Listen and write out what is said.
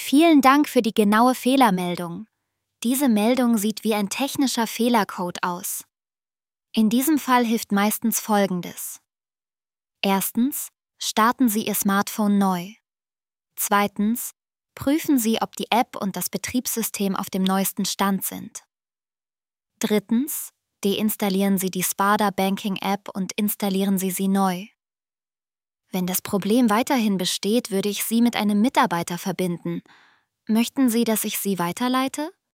Vielen Dank für die genaue Fehlermeldung. Diese Meldung sieht wie ein technischer Fehlercode aus. In diesem Fall hilft meistens Folgendes. Erstens, starten Sie Ihr Smartphone neu. Zweitens, prüfen Sie, ob die App und das Betriebssystem auf dem neuesten Stand sind. Drittens, deinstallieren Sie die Sparda Banking App und installieren Sie sie neu. Wenn das Problem weiterhin besteht, würde ich Sie mit einem Mitarbeiter verbinden. Möchten Sie, dass ich Sie weiterleite?